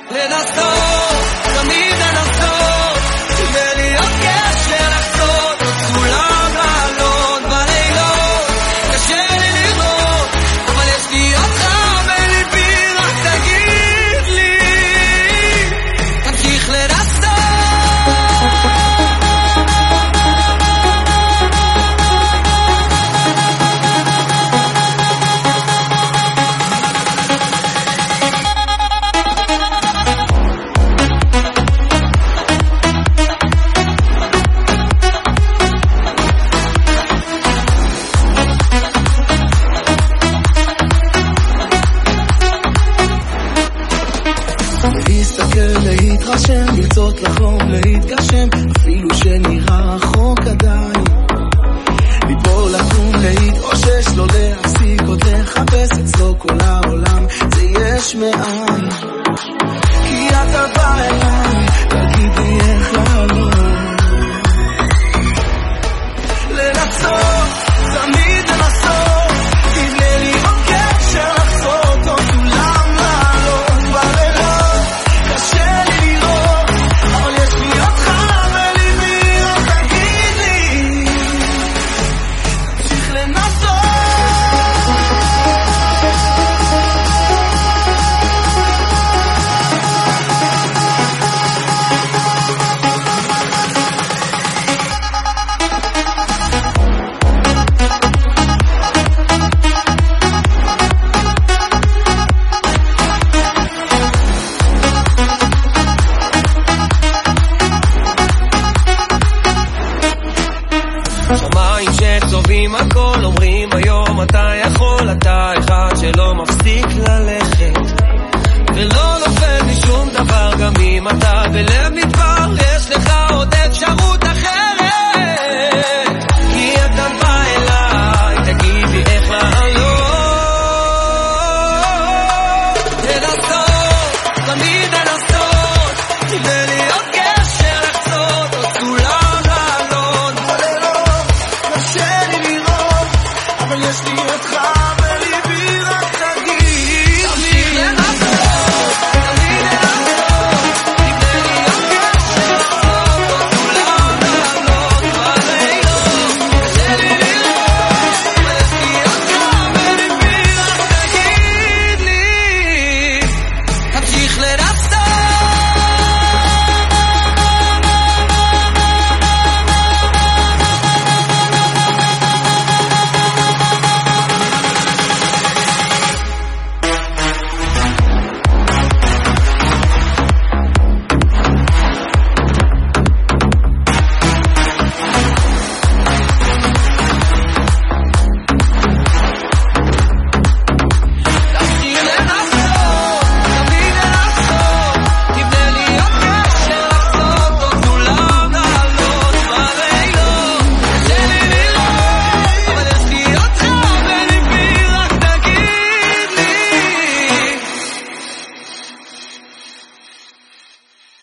לנסות, תמיד לנסות, ולהיות קשר לחצות, סולם לעלות בלילות, קשה לי לראות, אבל יש לי אותך בליבי, רק תגיד לי, תמשיך לנסות. להתרשם, לרצות לחלום, להתגשם, אפילו שנראה רחוק עדיין, ליפול לקום, להתאושש, לא להפסיק עוד לחפש אצלו כל העולם, זה יש מאין, כי אתה בא אליי, תגיד לי איך לעלות, לנסות, תמיד לנסות, תבנה לי עוד קשר לחצות, עוד כולם לעלות בלילות, קשה לי לראות, אבל יש לי אותך בליבי, רק תגיד לי, תמשיך לנסות. שמיים שצובעים הכל, אומרים היום אתה יכול, אתה אחד שלא מפסיק ללכת ולא נופל משום דבר, גם אם אתה בלב מדבר יש לך עוד אפשרות אחרת.